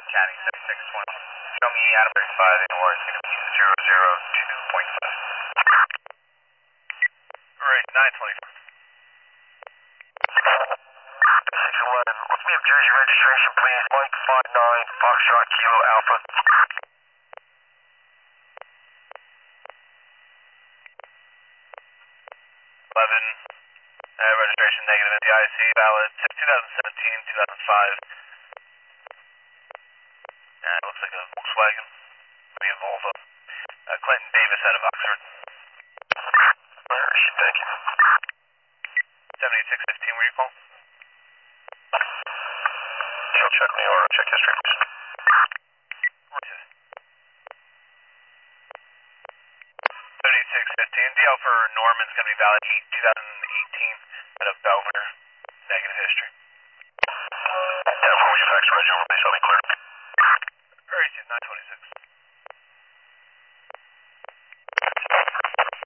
County 7620. Show me Adam 35 in Warren, 002.5. Right, 924. 611, look me up Jersey registration, please. Mike 59, Foxtrot Kilo Alpha. 11, registration negative at the IC, valid 2017, 2005. And it looks like a Volkswagen, maybe a Volvo. Clinton Davis out of Oxford. Alright, thank you. 7615, where you call? You'll check me or check history, please. Right. 7615, DL for Norman's going to be valid 2018 out of Belver, negative history. And for your fax register, please, I'll be clear. Alright, 926.